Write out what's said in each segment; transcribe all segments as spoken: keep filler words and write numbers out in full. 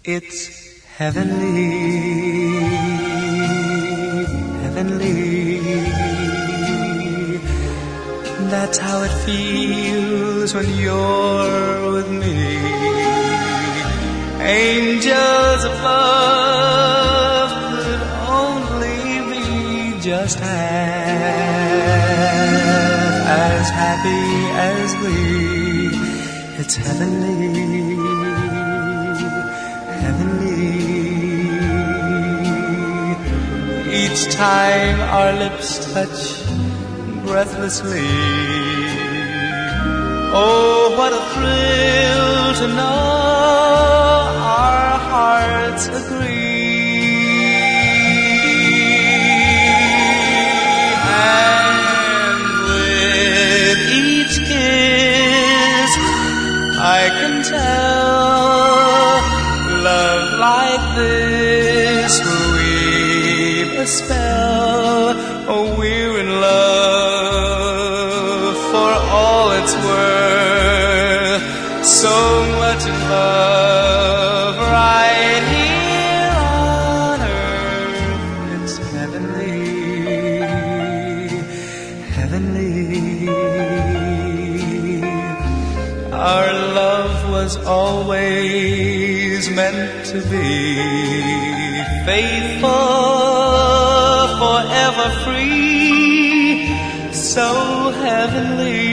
It's heavenly, heavenly. That's how it feels when you're with me. Angels of love could only be just half as happy as we. It's heavenly, heavenly. Each time our lips touch breathlessly, oh, what a thrill to know our hearts agree. And with each kiss I can tell love like this will weave a spell. Oh, we're in love for all it's worth. So much in love right here on earth. It's heavenly, heavenly. Our love was always meant to be faithful, forever free, so heavenly.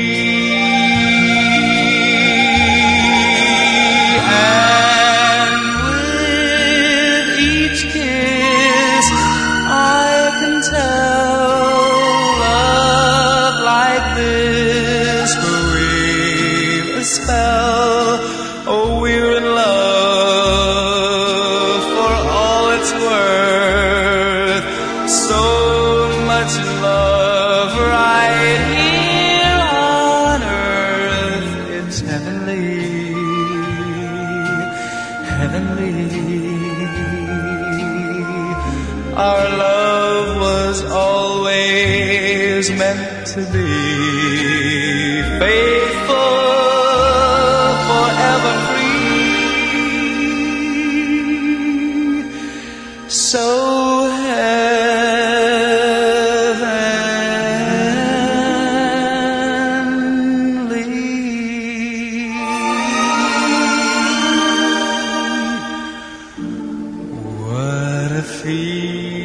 And with each kiss I can tell love like this will weave a spell. Oh, we're in love for all it's worth. So much love right here on earth. It's heavenly, heavenly. Our love was always meant to be faithful, forever free, so heavenly. What a feeling